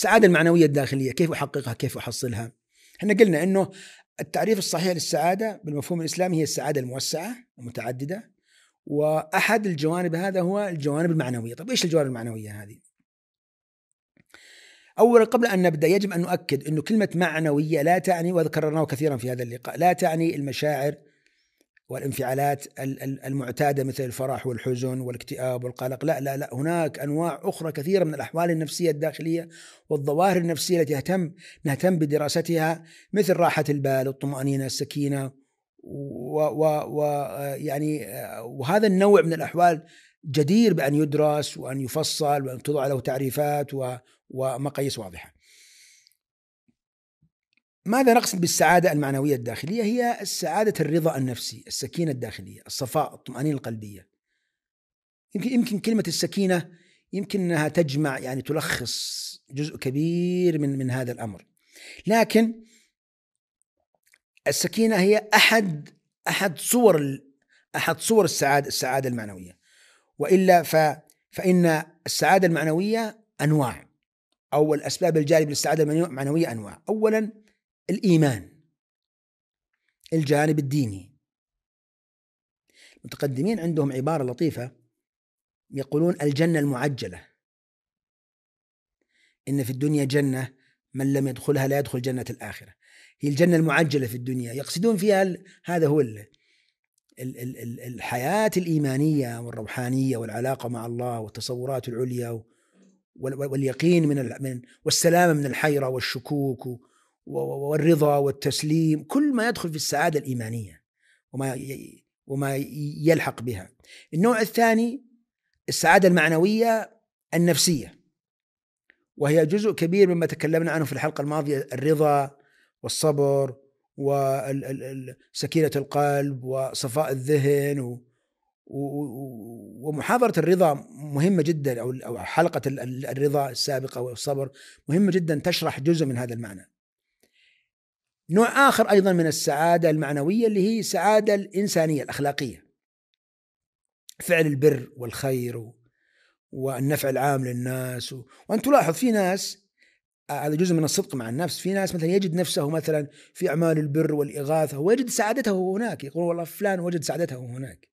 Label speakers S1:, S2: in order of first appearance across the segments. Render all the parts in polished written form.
S1: السعادة المعنوية الداخلية كيف أحققها، كيف أحصلها؟ احنا قلنا أنه التعريف الصحيح للسعادة بالمفهوم الإسلامي هي السعادة الموسعة المتعددة، وأحد الجوانب هذا هو الجوانب المعنوية. طيب إيش الجوانب المعنوية هذه؟ أولا قبل أن نبدأ يجب أن نؤكد أنه كلمة معنوية لا تعني، وذكرناه كثيرا في هذا اللقاء، لا تعني المشاعر والانفعالات المعتادة مثل الفرح والحزن والاكتئاب والقلق. لا لا لا، هناك أنواع أخرى كثيرة من الأحوال النفسية الداخلية والظواهر النفسية التي نهتم بدراستها، مثل راحة البال، الطمأنينة، السكينة، ويعني وهذا النوع من الأحوال جدير بأن يدرس وأن يفصل وأن توضع له تعريفات ومقاييس واضحة. ماذا نقصد بالسعادة المعنوية الداخلية؟ هي السعادة الرضا النفسي، السكينة الداخلية، الصفاء، الطمأنينة القلبية. يمكن كلمة السكينة يمكن أنها تجمع، يعني تلخص جزء كبير من هذا الأمر، لكن السكينة هي أحد صور السعادة المعنوية. وإلا فإن السعادة المعنوية أنواع، أو الأسباب الجالبة للسعادة المعنوية أنواع. أولا الإيمان، الجانب الديني. المتقدمين عندهم عبارة لطيفة يقولون الجنة المعجلة، إن في الدنيا جنة من لم يدخلها لا يدخل جنة الآخرة. هي الجنة المعجلة في الدنيا، يقصدون فيها هذا هو الحياة الإيمانية والروحانية والعلاقة مع الله والتصورات العليا واليقين والسلامة من الحيرة والشكوك والرضا والتسليم، كل ما يدخل في السعادة الإيمانية وما يلحق بها. النوع الثاني السعادة المعنوية النفسية، وهي جزء كبير مما تكلمنا عنه في الحلقة الماضية، الرضا والصبر وسكينة القلب وصفاء الذهن. ومحاضرة الرضا مهمة جدا، أو حلقة الرضا السابقة والصبر مهمة جدا، تشرح جزء من هذا المعنى. نوع آخر أيضا من السعادة المعنوية اللي هي السعادة الإنسانية الأخلاقية، فعل البر والخير والنفع العام للناس. وأن تلاحظ في ناس، هذا جزء من الصدق مع النفس، في ناس مثلا يجد نفسه مثلا في أعمال البر والإغاثة ويجد سعادته هناك، يقول والله فلان وجد سعادته هناك،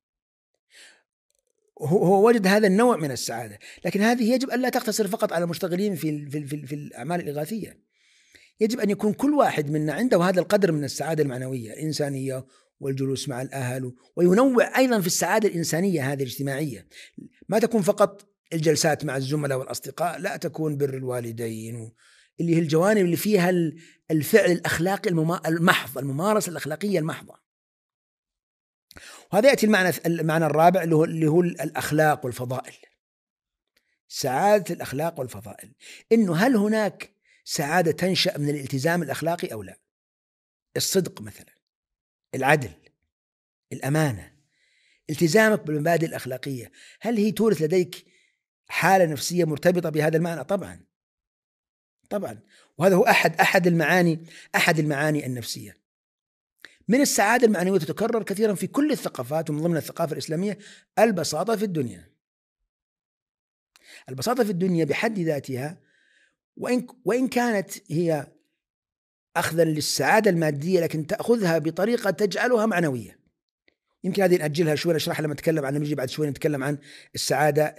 S1: هو وجد هذا النوع من السعادة. لكن هذه يجب أن لا تقتصر فقط على المشتغلين في الأعمال الإغاثية. يجب أن يكون كل واحد منا عنده هذا القدر من السعادة المعنوية الإنسانية والجلوس مع الأهل، وينوع أيضا في السعادة الإنسانية هذه الاجتماعية. ما تكون فقط الجلسات مع الزملاء والأصدقاء، لا، تكون بر الوالدين، اللي هي الجوانب اللي فيها الفعل الأخلاقي المحض، الممارسة الأخلاقية المحضة. وهذا يأتي المعنى الرابع اللي هو الأخلاق والفضائل، سعادة الأخلاق والفضائل. إنه هل هناك سعادة تنشأ من الالتزام الأخلاقي أو لا؟ الصدق مثلا، العدل، الأمانة، التزامك بالمبادئ الأخلاقية، هل هي تورث لديك حالة نفسية مرتبطة بهذا المعنى؟ طبعا طبعا. وهذا هو أحد المعاني النفسية. من السعادة المعنوية تتكرر كثيرا في كل الثقافات، ومن ضمن الثقافة الإسلامية البساطة في الدنيا. البساطة في الدنيا بحد ذاتها، وإن كانت هي أخذا للسعادة المادية، لكن تأخذها بطريقة تجعلها معنوية. يمكن هذه نأجلها شوي نشرحها لما نتكلم عن، نجي بعد شوي نتكلم عن السعادة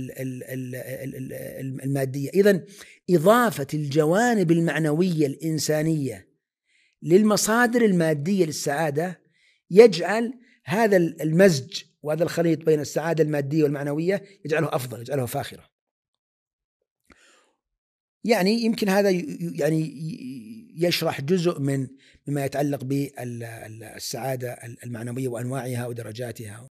S1: المادية. إذن إضافة الجوانب المعنوية الإنسانية للمصادر المادية للسعادة يجعل هذا المزج وهذا الخليط بين السعادة المادية والمعنوية يجعله أفضل، يجعله فاخرة. يعني يمكن هذا يعني يشرح جزء مما يتعلق بالسعادة المعنوية وأنواعها ودرجاتها.